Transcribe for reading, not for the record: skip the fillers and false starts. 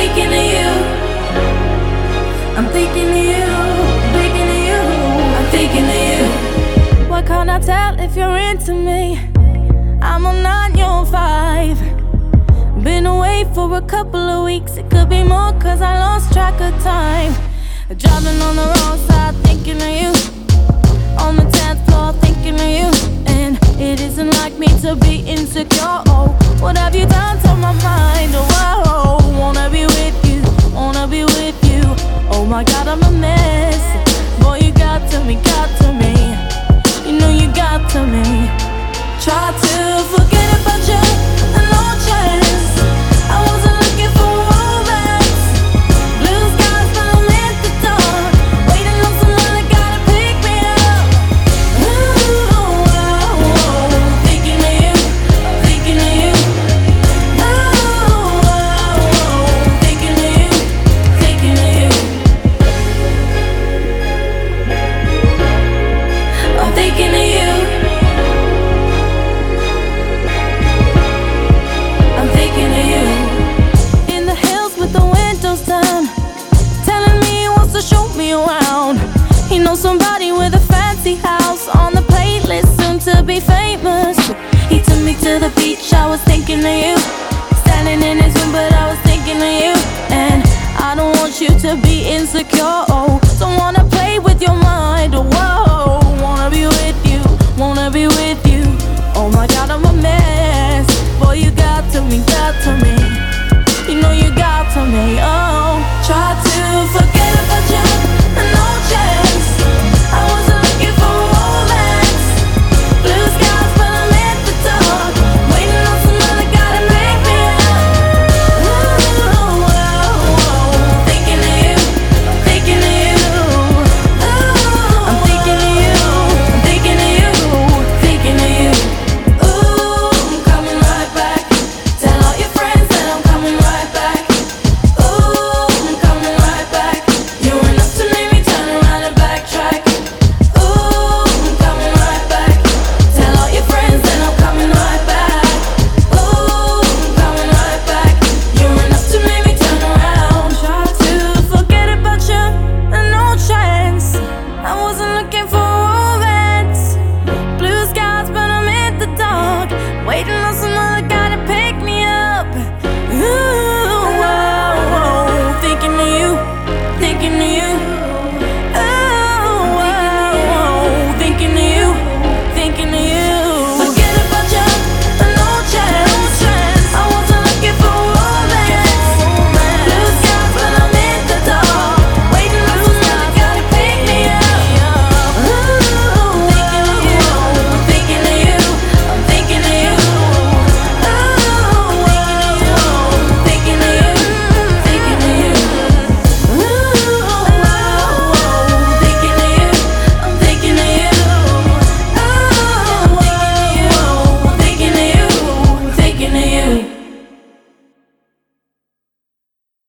thinking of you. I'm thinking of you. Thinking of you. I'm thinking of you. Why can't I tell if you're into me? I'm on 9, you're on 5. Been away for a couple of weeks. It could be more cause I lost track of time. Driving on the wrong side, thinking of you. On the 10th floor, thinking of you. And it isn't like me to be insecure. Oh, what have you done to my mind? Oh, whoa, wanna be with you, wanna be with you. Oh my God, I'm a mess. Boy, you got to me, got to me. You know you got to me. Try to forget about you, and no chance. I wasn't looking for romance. Blue skies, but I'm in the dark. Waiting on someone that gotta pick me up. Ooh, thinking of you, thinking of you. Ooh, thinking of you, thinking of you. I'm thinking of you. I'm thinking of you. In the hills with the windows down, telling me he wants to show me around. He knows somebody with a fancy house on the playlist, soon to be famous. He took me to the beach, I was thinking of you. Standing in his room, but I was thinking of you. And I don't want you to be insecure. Oh, don't wanna play with your mind. Whoa, wanna be with you, wanna be with you. Oh my God, I'm a